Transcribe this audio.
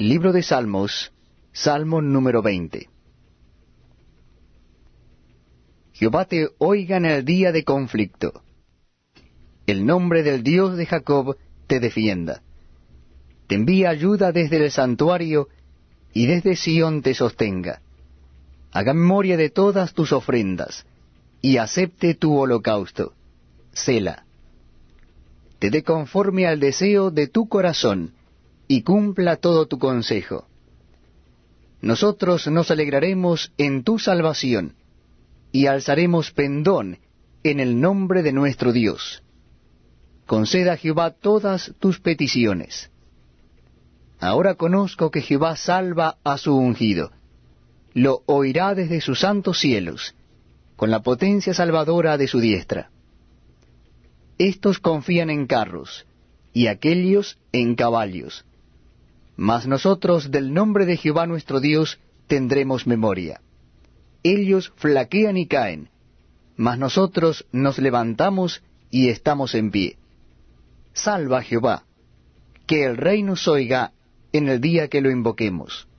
Libro de Salmos, Salmo número 20. Jehová te oiga en el día de conflicto. El nombre del Dios de Jacob te defienda. Te envía ayuda desde el santuario, y desde Sión te sostenga. Haga memoria de todas tus ofrendas, y acepte tu holocausto. Sela. Te dé conforme al deseo de tu corazón, y cumpla todo tu consejo. Nosotros nos alegraremos en tu salvación, y alzaremos pendón en el nombre de nuestro Dios. Conceda a Jehová todas tus peticiones. Ahora conozco que Jehová salva a su ungido. Lo oirá desde sus santos cielos, con la potencia salvadora de su diestra. Estos confían en carros, y aquellos en caballos. Mas nosotros del nombre de Jehová nuestro Dios tendremos memoria. Ellos flaquean y caen, mas nosotros nos levantamos y estamos en pie. Salva Jehová, que el rey nos oiga en el día que lo invoquemos.